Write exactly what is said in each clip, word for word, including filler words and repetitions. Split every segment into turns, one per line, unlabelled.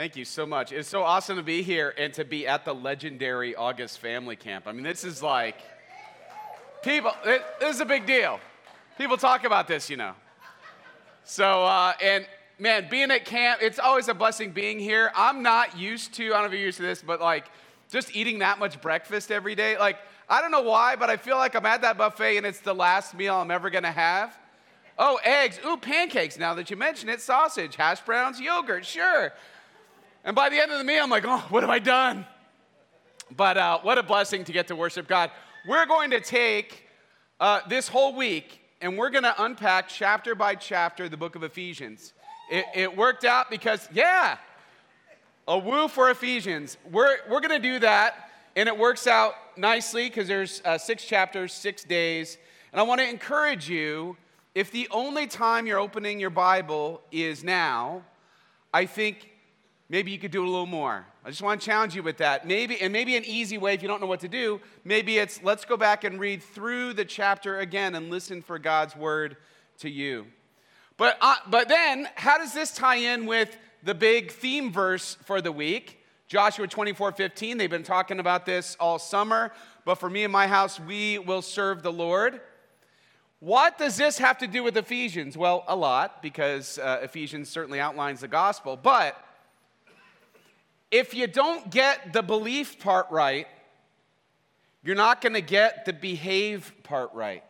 Thank you so much. It's so awesome to be here and to be at the legendary August Family Camp. I mean, this is like, people, it, this is a big deal. People talk about this, you know. So, uh, and man, being at camp, it's always a blessing being here. I'm not used to, I don't know if you're used to this, but like just eating that much breakfast every day. Like, I don't know why, but I feel like I'm at that buffet and it's the last meal I'm ever going to have. Oh, eggs. Ooh, pancakes. Now that you mention it, sausage, hash browns, yogurt, sure. And by the end of the meal, I'm like, oh, what have I done? But uh, what a blessing to get to worship God. We're going to take uh, this whole week, and we're going to unpack chapter by chapter the book of Ephesians. It, it worked out because, yeah, a woo for Ephesians. We're, we're going to do that, and it works out nicely because there's uh, six chapters, six days. And I want to encourage you, if the only time you're opening your Bible is now, I think maybe you could do a little more. I just want to challenge you with that. Maybe, and maybe an easy way if you don't know what to do, maybe it's let's go back and read through the chapter again and listen for God's word to you. But, uh, but then, how does this tie in with the big theme verse for the week? Joshua twenty-four fifteen. They've been talking about this all summer. But for me and my house, we will serve the Lord. What does this have to do with Ephesians? Well, a lot, because uh, Ephesians certainly outlines the gospel. But if you don't get the belief part right, you're not going to get the behave part right.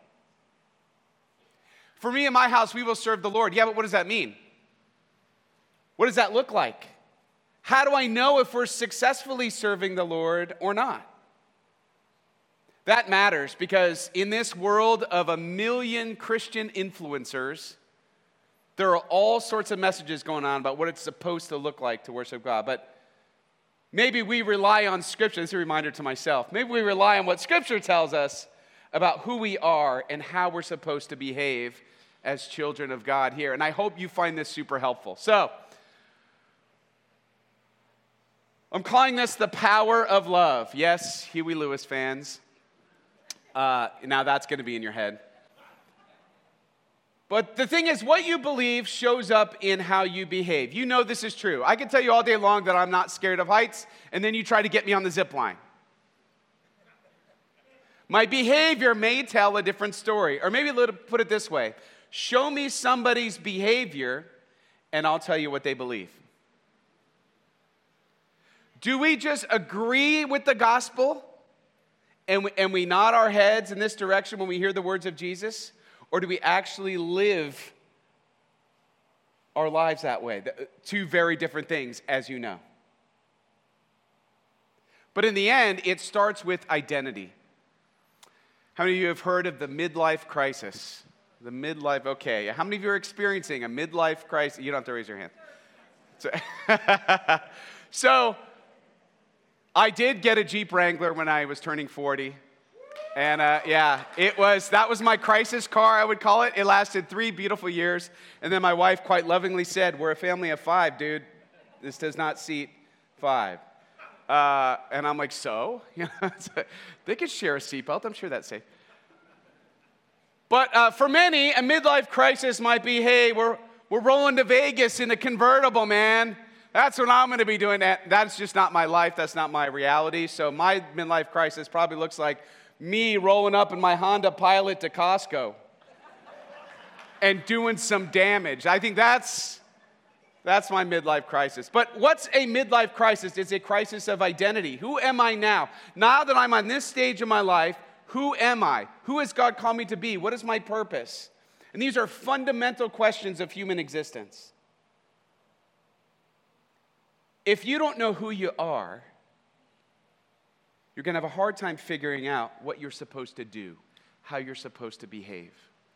For me and my house, we will serve the Lord. Yeah, but what does that mean? What does that look like? How do I know if we're successfully serving the Lord or not? That matters because in this world of a million Christian influencers, there are all sorts of messages going on about what it's supposed to look like to worship God. But maybe we rely on Scripture. This is a reminder to myself. Maybe we rely on what Scripture tells us about who we are and how we're supposed to behave as children of God here. And I hope you find this super helpful. So, I'm calling this the power of love. Yes, Huey Lewis fans. Uh, now that's going to be in your head. But the thing is, what you believe shows up in how you behave. You know this is true. I can tell you all day long that I'm not scared of heights, and then you try to get me on the zip line. My behavior may tell a different story. Or maybe let put it this way. Show me somebody's behavior, and I'll tell you what they believe. Do we just agree with the gospel, and we, and we nod our heads in this direction when we hear the words of Jesus? Or do we actually live our lives that way? Two very different things, as you know. But in the end, it starts with identity. How many of you have heard of the midlife crisis? The midlife, okay. How many of you are experiencing a midlife crisis? You don't have to raise your hand. So, so I did get a Jeep Wrangler when I was turning forty. And uh, yeah, it was, that was my crisis car, I would call it. It lasted three beautiful years. And then my wife quite lovingly said, we're a family of five, dude. This does not seat five. Uh, and I'm like, so? You know, they could share a seatbelt. I'm sure that's safe. But uh, for many, a midlife crisis might be, hey, we're, we're rolling to Vegas in a convertible, man. That's what I'm going to be doing. That's just not my life. That's not my reality. So my midlife crisis probably looks like me rolling up in my Honda Pilot to Costco and doing some damage. I think that's that's my midlife crisis. But what's a midlife crisis? It's a crisis of identity. Who am I now? Now that I'm on this stage of my life, who am I? Who has God called me to be? What is my purpose? And these are fundamental questions of human existence. If you don't know who you are, you're going to have a hard time figuring out what you're supposed to do, how you're supposed to behave.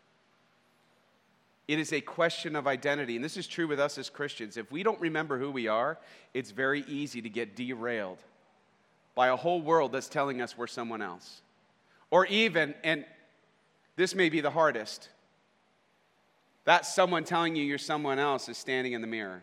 It is a question of identity, and this is true with us as Christians. If we don't remember who we are, it's very easy to get derailed by a whole world that's telling us we're someone else. Or even, and this may be the hardest, that someone telling you you're someone else is standing in the mirror.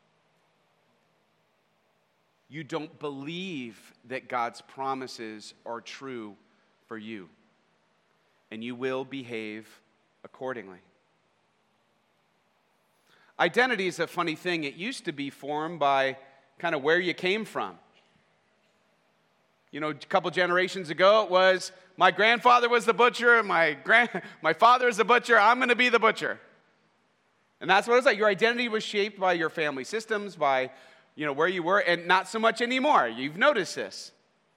You don't believe that God's promises are true for you, and you will behave accordingly. Identity is a funny thing. It used to be formed by kind of where you came from. You know, a couple generations ago, it was, my grandfather was the butcher, my grand, my father is the butcher, I'm going to be the butcher. And that's what it's like. Your identity was shaped by your family systems, by, you know, where you were, and not so much anymore. You've noticed this.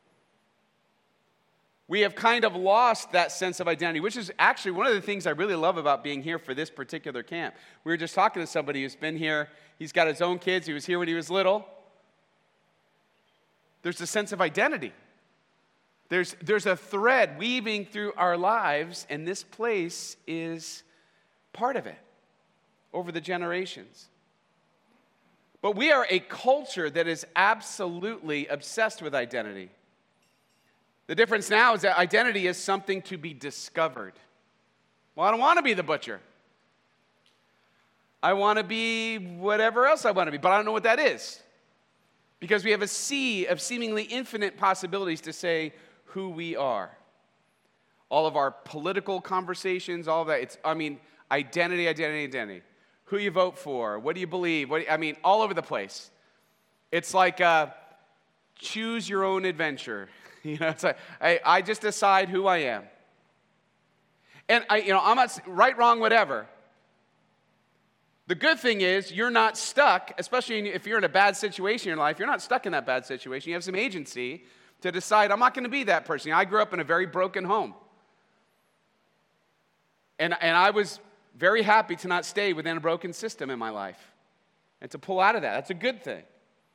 We have kind of lost that sense of identity, which is actually one of the things I really love about being here for this particular camp. We were just talking to somebody who's been here. He's got his own kids. He was here when he was little. There's a sense of identity. There's, there's a thread weaving through our lives, and this place is part of it over the generations. But we are a culture that is absolutely obsessed with identity. The difference now is that identity is something to be discovered. Well, I don't want to be the butcher. I want to be whatever else I want to be, but I don't know what that is. Because we have a sea of seemingly infinite possibilities to say who we are. All of our political conversations, all of that, it's, I mean, identity, identity, identity. Who you vote for, what do you believe, what do you, I mean, all over the place. It's like uh, choose your own adventure. You know, it's like, I, I just decide who I am. And, I, you know, I'm not, right, wrong, whatever. The good thing is you're not stuck, especially if you're in a bad situation in your life, you're not stuck in that bad situation. You have some agency to decide, I'm not going to be that person. I grew up in a very broken home. And, and I was very happy to not stay within a broken system in my life and to pull out of that. That's a good thing.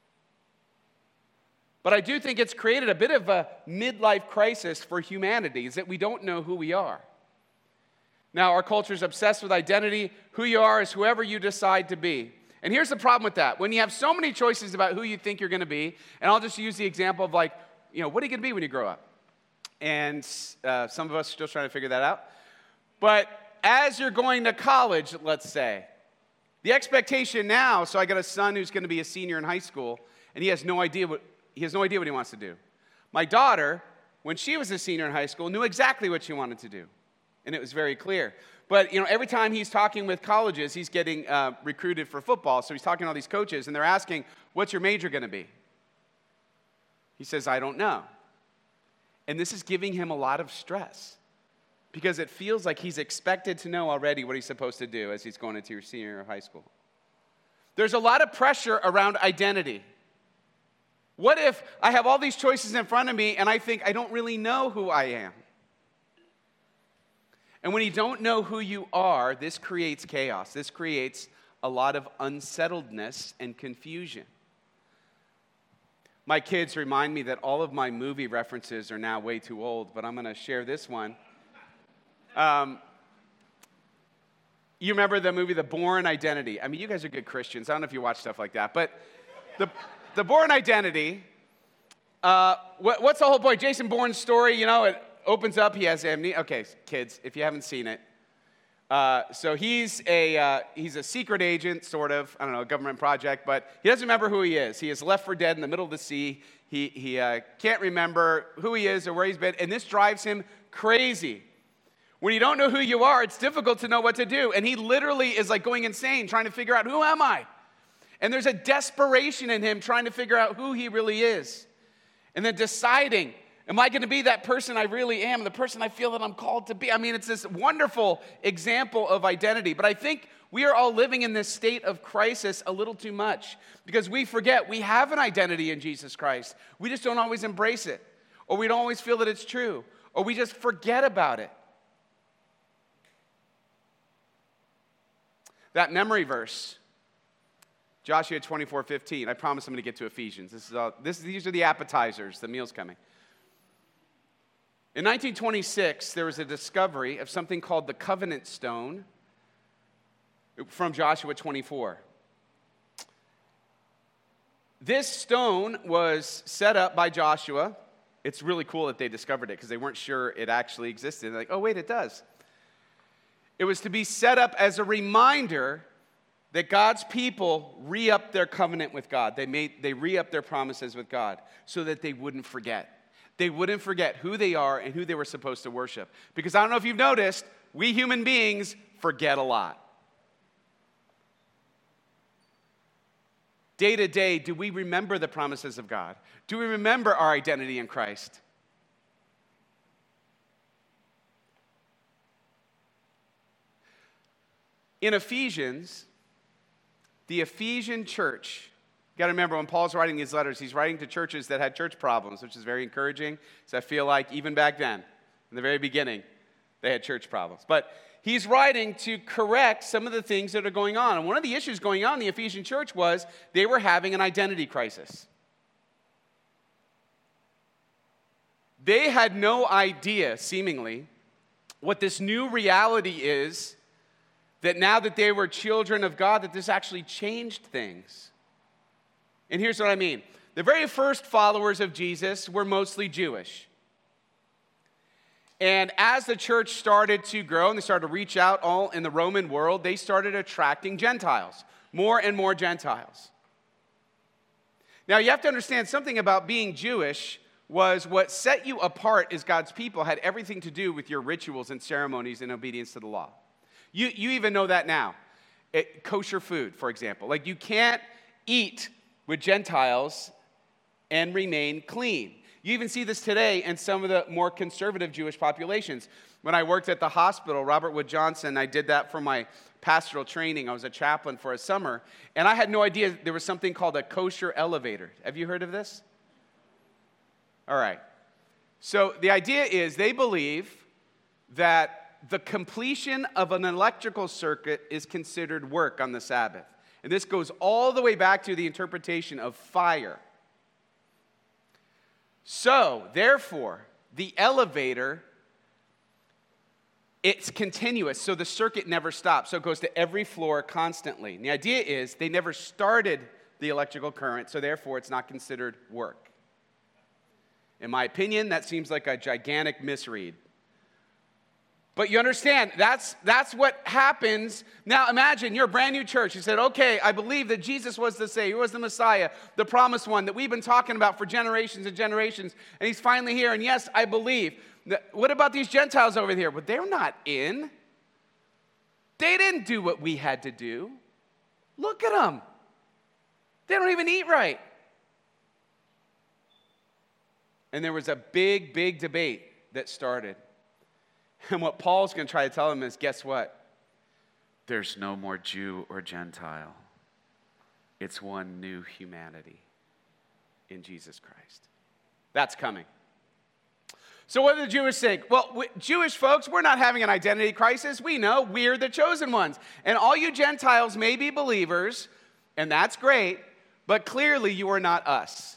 But I do think it's created a bit of a midlife crisis for humanity, is that we don't know who we are. Now, our culture is obsessed with identity. Who you are is whoever you decide to be. And here's the problem with that. When you have so many choices about who you think you're going to be, and I'll just use the example of like, you know, what are you going to be when you grow up? And uh, some of us are still trying to figure that out. But as you're going to college, let's say, the expectation now, so I got a son who's going to be a senior in high school, and he has no idea what he has no idea what he wants to do. My daughter, when she was a senior in high school, knew exactly what she wanted to do, and it was very clear. But you know, every time he's talking with colleges, he's getting uh, recruited for football, so he's talking to all these coaches, and they're asking, "What's your major going to be?" He says, "I don't know," and this is giving him a lot of stress. Because it feels like he's expected to know already what he's supposed to do as he's going into your senior year of high school. There's a lot of pressure around identity. What if I have all these choices in front of me and I think I don't really know who I am? And when you don't know who you are, this creates chaos. This creates a lot of unsettledness and confusion. My kids remind me that all of my movie references are now way too old, but I'm going to share this one. Um, you remember the movie The Bourne Identity? I mean, you guys are good Christians. I don't know if you watch stuff like that, but the the Bourne Identity. Uh, what, what's the whole point? Jason Bourne's story. You know, it opens up. He has amnesia. Okay, kids, if you haven't seen it, uh, so he's a uh, he's a secret agent, sort of. I don't know, a government project, but he doesn't remember who he is. He is left for dead in the middle of the sea. He he uh, can't remember who he is or where he's been, and this drives him crazy. When you don't know who you are, it's difficult to know what to do. And he literally is like going insane, trying to figure out, who am I? And there's a desperation in him trying to figure out who he really is. And then deciding, am I going to be that person I really am, the person I feel that I'm called to be? I mean, it's this wonderful example of identity. But I think we are all living in this state of crisis a little too much because we forget we have an identity in Jesus Christ. We just don't always embrace it, or we don't always feel that it's true, or we just forget about it. That memory verse, Joshua twenty-four fifteen. I promise I'm going to get to Ephesians. This is all, this, these are the appetizers. The meal's coming. In nineteen twenty-six, there was a discovery of something called the covenant stone from Joshua twenty-four. This stone was set up by Joshua. It's really cool that they discovered it because they weren't sure it actually existed. They're like, oh, wait, it does. It was to be set up as a reminder that God's people re-upped their covenant with God. They made they re-upped their promises with God so that they wouldn't forget. They wouldn't forget who they are and who they were supposed to worship. Because I don't know if you've noticed, we human beings forget a lot. Day to day, do we remember the promises of God? Do we remember our identity in Christ? In Ephesians, the Ephesian church, you got to remember when Paul's writing these letters, he's writing to churches that had church problems, which is very encouraging. So I feel like even back then, in the very beginning, they had church problems. But he's writing to correct some of the things that are going on. And one of the issues going on in the Ephesian church was they were having an identity crisis. They had no idea, seemingly, what this new reality is, that now that they were children of God, that this actually changed things. And here's what I mean. The very first followers of Jesus were mostly Jewish. And as the church started to grow and they started to reach out all in the Roman world, they started attracting Gentiles, more and more Gentiles. Now you have to understand something about being Jewish was what set you apart as God's people had everything to do with your rituals and ceremonies and obedience to the law. You, you even know that now. It, kosher food, for example. Like you can't eat with Gentiles and remain clean. You even see this today in some of the more conservative Jewish populations. When I worked at the hospital, Robert Wood Johnson, I did that for my pastoral training. I was a chaplain for a summer, and I had no idea there was something called a kosher elevator. Have you heard of this? All right. So the idea is they believe that the completion of an electrical circuit is considered work on the Sabbath. And this goes all the way back to the interpretation of fire. So, therefore, the elevator, it's continuous, so the circuit never stops. So it goes to every floor constantly. And the idea is they never started the electrical current, so therefore it's not considered work. In my opinion, that seems like a gigantic misread. But you understand, that's, that's what happens. Now imagine, you're a brand new church. You said, okay, I believe that Jesus was the Savior, was the Messiah, the promised one that we've been talking about for generations and generations, and he's finally here, and yes, I believe. What about these Gentiles over here? But they're not in. They didn't do what we had to do. Look at them. They don't even eat right. And there was a big, big debate that started. And what Paul's going to try to tell them is, guess what? There's no more Jew or Gentile. It's one new humanity in Jesus Christ. That's coming. So what do the Jewish think? Well, we, Jewish folks, we're not having an identity crisis. We know we're the chosen ones. And all you Gentiles may be believers, and that's great, but clearly you are not us.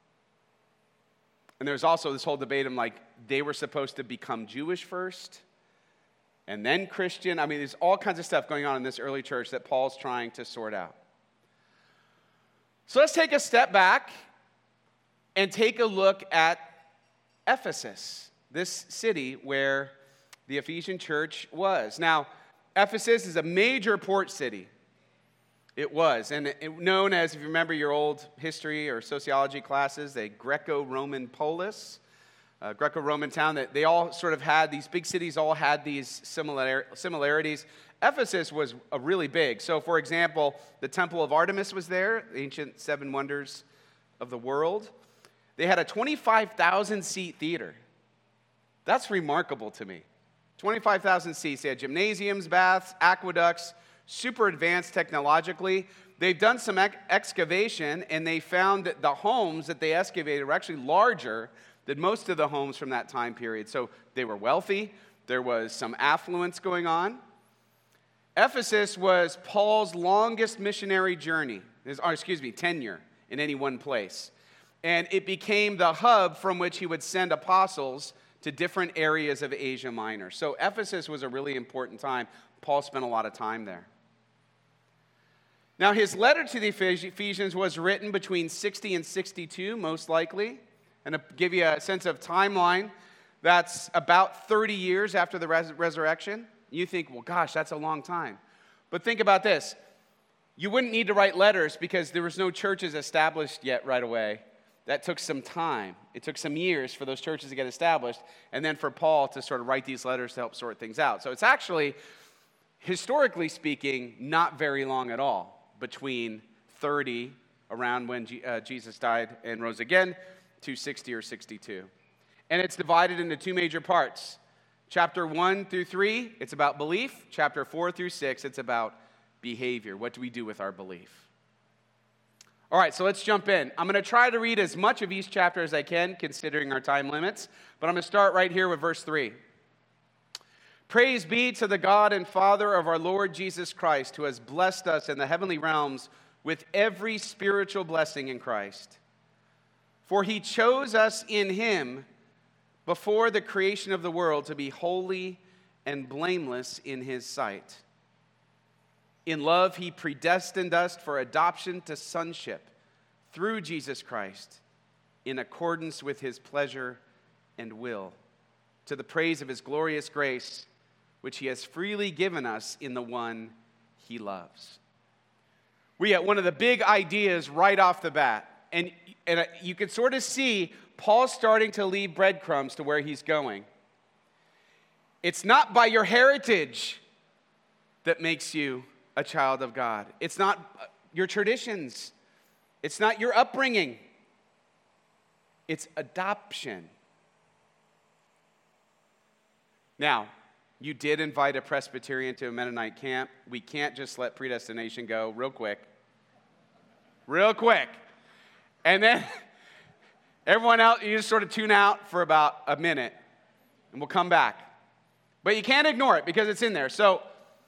And there's also this whole debate of like, they were supposed to become Jewish first and then Christian. I mean, there's all kinds of stuff going on in this early church that Paul's trying to sort out. So let's take a step back and take a look at Ephesus, this city where the Ephesian church was. Now, Ephesus is a major port city. It was, and it, known as, if you remember your old history or sociology classes, a Greco-Roman polis. Uh, Greco-Roman town, that they all sort of had, these big cities all had these similar, similarities. Ephesus was a really big. So, for example, the Temple of Artemis was there, the ancient seven wonders of the world. They had a twenty-five thousand seat theater. That's remarkable to me. twenty-five thousand seats. They had gymnasiums, baths, aqueducts, super advanced technologically. They've done some ex- excavation, and they found that the homes that they excavated were actually larger than most of the homes from that time period. So they were wealthy. There was some affluence going on. Ephesus was Paul's longest missionary journey, or excuse me, tenure in any one place. And it became the hub from which he would send apostles to different areas of Asia Minor. So Ephesus was a really important time. Paul spent a lot of time there. Now, his letter to the Ephesians was written between sixty and sixty-two, most likely. And to give you a sense of timeline, that's about thirty years after the res- resurrection. You think, well, gosh, that's a long time. But think about this. You wouldn't need to write letters because there was no churches established yet right away. That took some time. It took some years for those churches to get established, and then for Paul to sort of write these letters to help sort things out. So it's actually, historically speaking, not very long at all between thirty around when G- uh, Jesus died and rose again, to sixty or sixty-two. And it's divided into two major parts. Chapter one through three, it's about belief. Chapter four through six, it's about behavior. What do we do with our belief? All right, so let's jump in. I'm going to try to read as much of each chapter as I can, considering our time limits. But I'm going to start right here with verse three. Praise be to the God and Father of our Lord Jesus Christ, who has blessed us in the heavenly realms with every spiritual blessing in Christ. For he chose us in him before the creation of the world to be holy and blameless in his sight. In love, he predestined us for adoption to sonship through Jesus Christ, in accordance with his pleasure and will, to the praise of his glorious grace, which he has freely given us in the one he loves. We get one of the big ideas right off the bat, and, and you can sort of see Paul's starting to leave breadcrumbs to where he's going. It's not by your heritage that makes you a child of God. It's not your traditions. It's not your upbringing. It's adoption. Now, you did invite a Presbyterian to a Mennonite camp. We can't just let predestination go real quick. Real quick. And then everyone else, you just sort of tune out for about a minute, and we'll come back. But you can't ignore it because it's in there. So,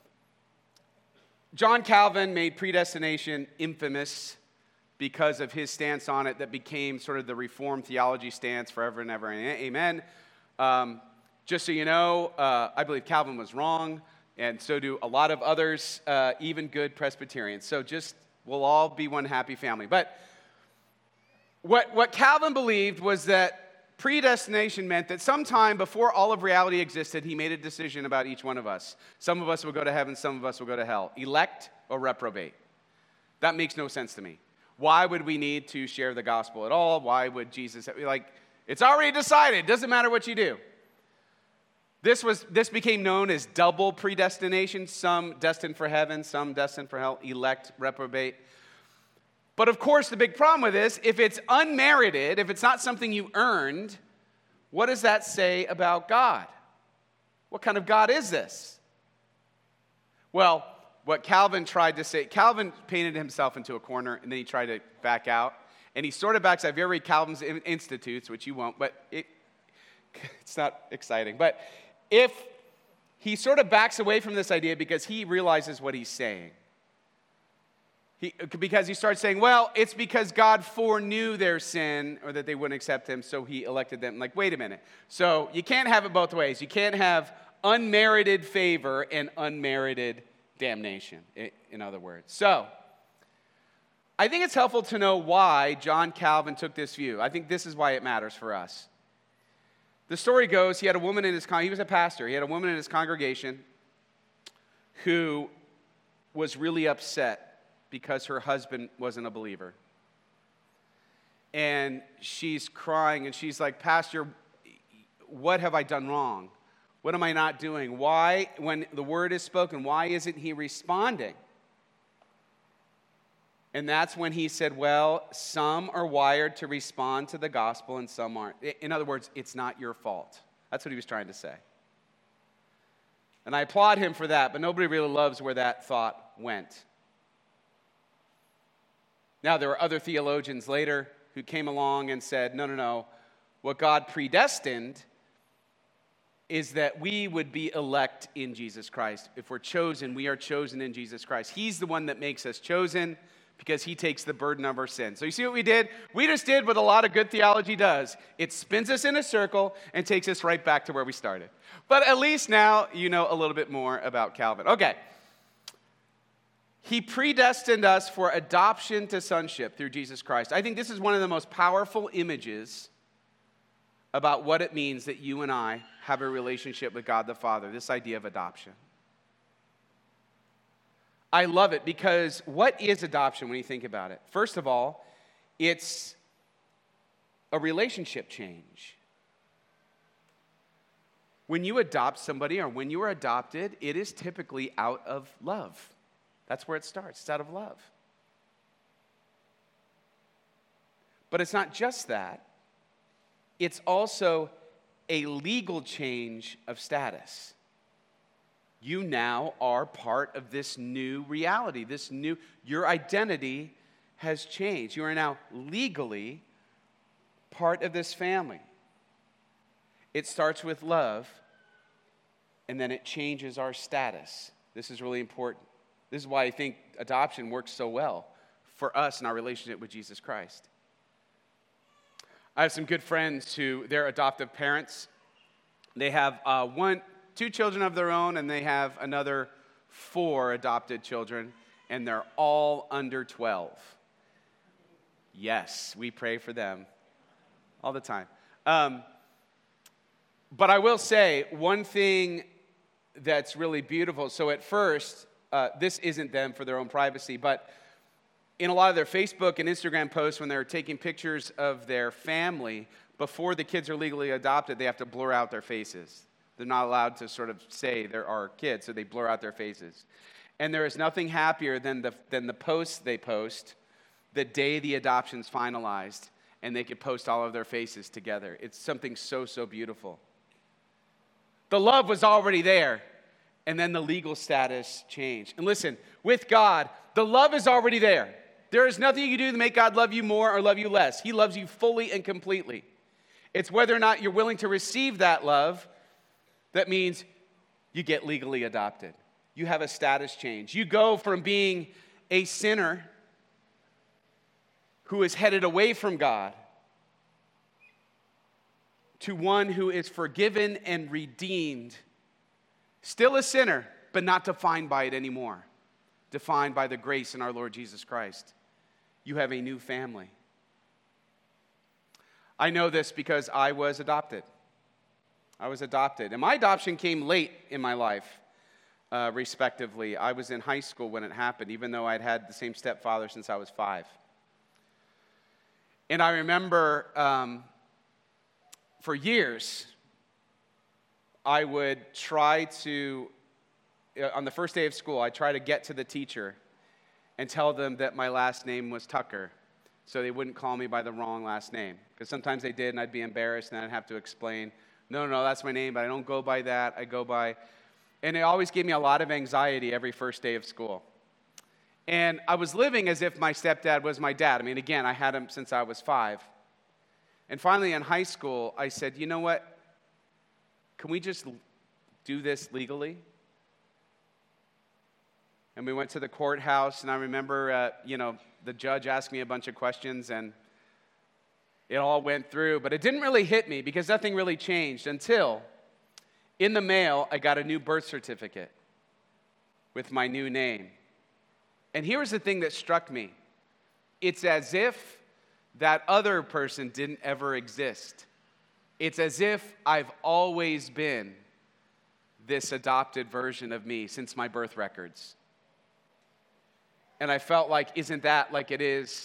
John Calvin made predestination infamous because of his stance on it that became sort of the Reformed theology stance forever and ever. And amen. Um, just so you know, uh, I believe Calvin was wrong, and so do a lot of others, uh, even good Presbyterians. So just, we'll all be one happy family. But What, what Calvin believed was that predestination meant that sometime before all of reality existed, he made a decision about each one of us. Some of us will go to heaven, some of us will go to hell. Elect or reprobate. That makes no sense to me. Why would we need to share the gospel at all? Why would Jesus, like, it's already decided. It doesn't matter what you do. This was this became known as double predestination. Some destined for heaven, some destined for hell. Elect, reprobate. But of course, the big problem with this, if it's unmerited, if it's not something you earned, what does that say about God? What kind of God is this? Well, what Calvin tried to say, Calvin painted himself into a corner, and then he tried to back out. And he sort of backs out. If you ever read Calvin's Institutes, which you won't, but it, it's not exciting. But if he sort of backs away from this idea because he realizes what he's saying. He, because he starts saying, well, it's because God foreknew their sin or that they wouldn't accept him, so he elected them. Like, wait a minute. So you can't have it both ways. You can't have unmerited favor and unmerited damnation, in other words. So I think it's helpful to know why John Calvin took this view. I think this is why it matters for us. The story goes, he had a woman in his con- he was a pastor. He had a woman in his congregation who was really upset because her husband wasn't a believer. And she's crying, and she's like, Pastor, what have I done wrong? What am I not doing? Why, when the word is spoken, why isn't he responding? And that's when he said, well, some are wired to respond to the gospel and some aren't. In other words, it's not your fault. That's what he was trying to say. And I applaud him for that, but nobody really loves where that thought went. Now, there were other theologians later who came along and said, no, no, no. What God predestined is that we would be elect in Jesus Christ. If we're chosen, we are chosen in Jesus Christ. He's the one that makes us chosen because he takes the burden of our sin. So you see what we did? We just did what a lot of good theology does. It spins us in a circle and takes us right back to where we started. But at least now you know a little bit more about Calvin. Okay. He predestined us for adoption to sonship through Jesus Christ. I think this is one of the most powerful images about what it means that you and I have a relationship with God the Father, this idea of adoption. I love it because what is adoption when you think about it? First of all, it's a relationship change. When you adopt somebody or when you are adopted, it is typically out of love. That's where it starts. It's out of love. But it's not just that. It's also a legal change of status. You now are part of this new reality, this new, your identity has changed. You are now legally part of this family. It starts with love, and then it changes our status. This is really important. This is why I think adoption works so well for us in our relationship with Jesus Christ. I have some good friends who, they're adoptive parents. They have uh, one, two children of their own, and they have another four adopted children, and they're all under twelve. Yes, we pray for them all the time. Um, but I will say one thing that's really beautiful. So at first, uh, this isn't them for their own privacy, but in a lot of their Facebook and Instagram posts, when they're taking pictures of their family, before the kids are legally adopted, they have to blur out their faces. They're not allowed to sort of say there are kids, so they blur out their faces. And there is nothing happier than the, than the posts they post the day the adoption's finalized, and they could post all of their faces together. It's something so, so beautiful. The love was already there, and then the legal status changed. And listen, with God, the love is already there. There is nothing you can do to make God love you more or love you less. He loves you fully and completely. It's whether or not you're willing to receive that love that means you get legally adopted. You have a status change. You go from being a sinner who is headed away from God to one who is forgiven and redeemed. Still a sinner, but not defined by it anymore. Defined by the grace in our Lord Jesus Christ. You have a new family. I know this because I was adopted. I was adopted. And my adoption came late in my life, uh, respectively. I was in high school when it happened, even though I'd had the same stepfather since I was five. And I remember um, for years, I would try to, on the first day of school, I'd try to get to the teacher and tell them that my last name was Tucker, so they wouldn't call me by the wrong last name. Because sometimes they did, and I'd be embarrassed, and I'd have to explain, no, no, no, that's my name, but I don't go by that, I go by... And it always gave me a lot of anxiety every first day of school. And I was living as if my stepdad was my dad. I mean, again, I had him since I was five. And finally, in high school, I said, you know what? Can we just do this legally? And we went to the courthouse, and I remember, uh, you know, the judge asked me a bunch of questions, and it all went through. But it didn't really hit me because nothing really changed until in the mail, I got a new birth certificate with my new name. And here's the thing that struck me. It's as if that other person didn't ever exist. It's as if I've always been this adopted version of me since my birth records. And I felt like, isn't that like it is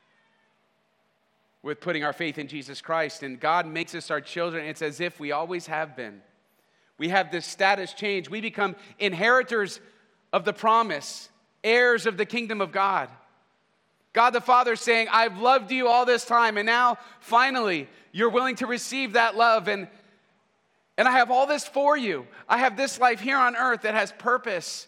with putting our faith in Jesus Christ? And God makes us our children. It's as if we always have been. We have this status change. We become inheritors of the promise, heirs of the kingdom of God. God the Father saying, I've loved you all this time, and now, finally, you're willing to receive that love, and, and I have all this for you. I have this life here on earth that has purpose.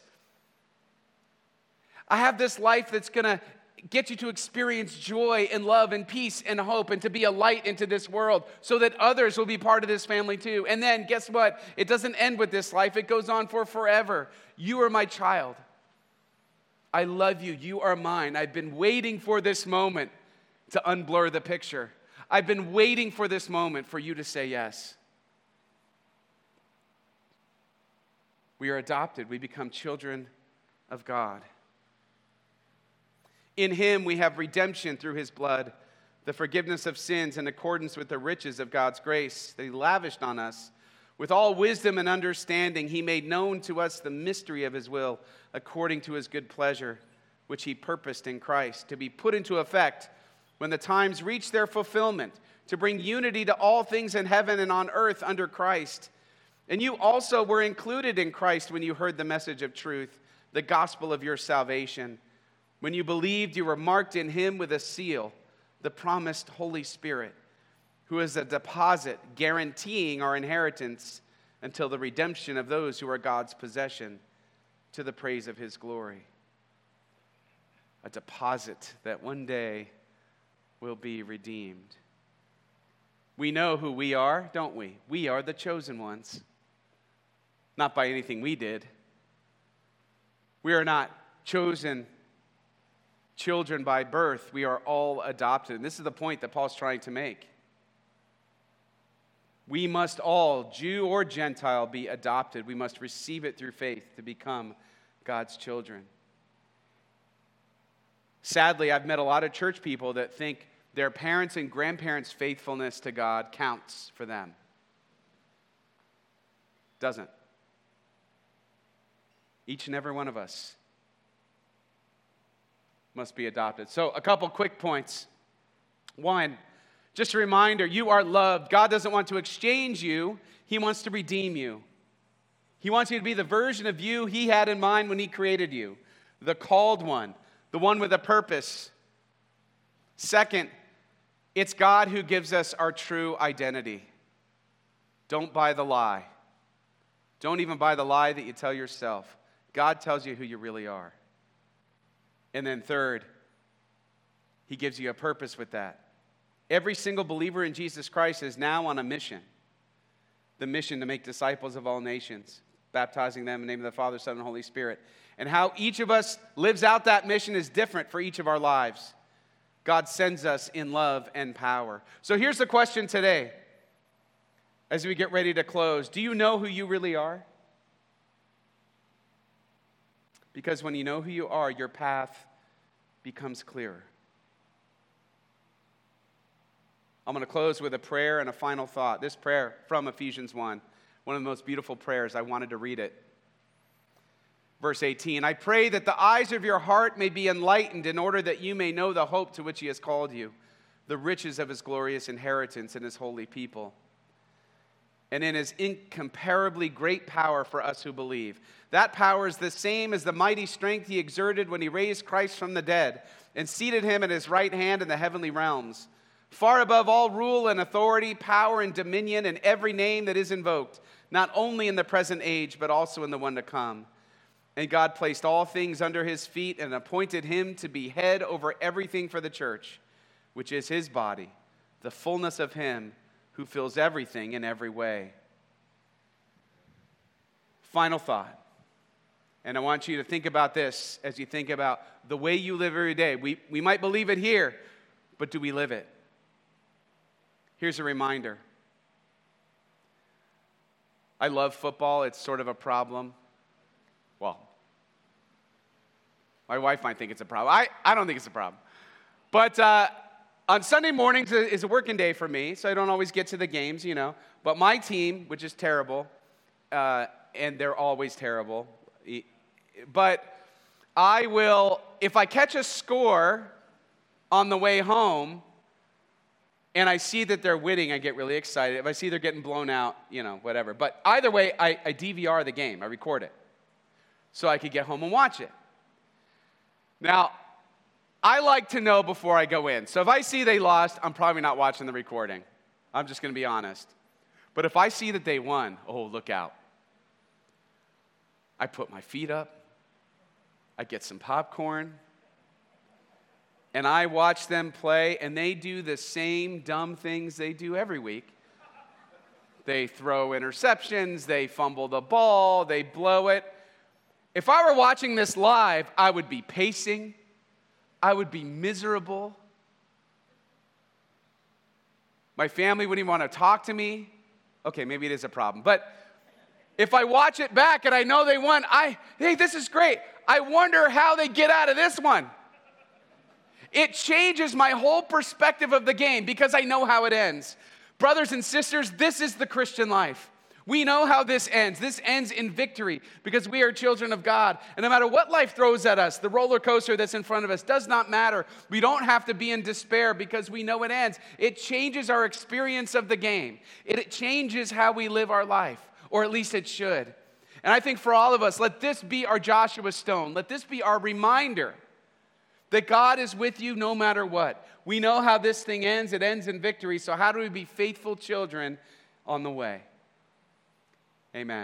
I have this life that's going to get you to experience joy and love and peace and hope and to be a light into this world so that others will be part of this family too. And then, guess what? It doesn't end with this life. It goes on for forever. You are my child. I love you. You are mine. I've been waiting for this moment to unblur the picture. I've been waiting for this moment for you to say yes. We are adopted. We become children of God. In him we have redemption through his blood, the forgiveness of sins in accordance with the riches of God's grace that he lavished on us. With all wisdom and understanding, he made known to us the mystery of his will, according to his good pleasure, which he purposed in Christ, to be put into effect when the times reach their fulfillment, to bring unity to all things in heaven and on earth under Christ. And you also were included in Christ when you heard the message of truth, the gospel of your salvation. When you believed, you were marked in him with a seal, the promised Holy Spirit, who is a deposit guaranteeing our inheritance until the redemption of those who are God's possession, to the praise of his glory. A deposit that one day will be redeemed. We know who we are, don't we? We are the chosen ones. Not by anything we did. We are not chosen children by birth. We are all adopted. And this is the point that Paul's trying to make. We must all, Jew or Gentile, be adopted. We must receive it through faith to become God's children. Sadly, I've met a lot of church people that think their parents' and grandparents' faithfulness to God counts for them. Doesn't. Each and every one of us must be adopted. So, a couple quick points. One, just a reminder, you are loved. God doesn't want to exchange you. He wants to redeem you. He wants you to be the version of you he had in mind when he created you. The called one. The one with a purpose. Second, it's God who gives us our true identity. Don't buy the lie. Don't even buy the lie that you tell yourself. God tells you who you really are. And then third, he gives you a purpose with that. Every single believer in Jesus Christ is now on a mission. The mission to make disciples of all nations, baptizing them in the name of the Father, Son, and Holy Spirit. And how each of us lives out that mission is different for each of our lives. God sends us in love and power. So here's the question today, as we get ready to close. Do you know who you really are? Because when you know who you are, your path becomes clearer. I'm going to close with a prayer and a final thought. This prayer from Ephesians one, one of the most beautiful prayers. I wanted to read it. Verse eighteen, I pray that the eyes of your heart may be enlightened in order that you may know the hope to which he has called you, the riches of his glorious inheritance in his holy people, and in his incomparably great power for us who believe. That power is the same as the mighty strength he exerted when he raised Christ from the dead and seated him at his right hand in the heavenly realms, far above all rule and authority, power and dominion, and every name that is invoked, not only in the present age, but also in the one to come. And God placed all things under his feet and appointed him to be head over everything for the church, which is his body, the fullness of him who fills everything in every way. Final thought. And I want you to think about this as you think about the way you live every day. We, we might believe it here, but do we live it? Here's a reminder. I love football. It's sort of a problem. Well, my wife might think it's a problem. I, I don't think it's a problem. But uh, on Sunday mornings is a working day for me, so I don't always get to the games, you know. But my team, which is terrible, uh, and they're always terrible, but I will, if I catch a score on the way home, and I see that they're winning, I get really excited. If I see they're getting blown out, you know, whatever. But either way, I, I D V R the game. I record it so I could get home and watch it. Now, I like to know before I go in. So if I see they lost, I'm probably not watching the recording. I'm just going to be honest. But if I see that they won, oh, look out. I put my feet up. I get some popcorn. And I watch them play, and they do the same dumb things they do every week. They throw interceptions, they fumble the ball, they blow it. If I were watching this live, I would be pacing. I would be miserable. My family wouldn't even want to talk to me. Okay, maybe it is a problem. But if I watch it back and I know they won, I, hey, this is great. I wonder how they get out of this one. It changes my whole perspective of the game because I know how it ends. Brothers and sisters, this is the Christian life. We know how this ends. This ends in victory because we are children of God. And no matter what life throws at us, the roller coaster that's in front of us does not matter. We don't have to be in despair because we know it ends. It changes our experience of the game. It changes how we live our life, or at least it should. And I think for all of us, let this be our Joshua Stone. Let this be our reminder That God is with you no matter what. We know how this thing ends. It ends in victory. So how do we be faithful children on the way? Amen.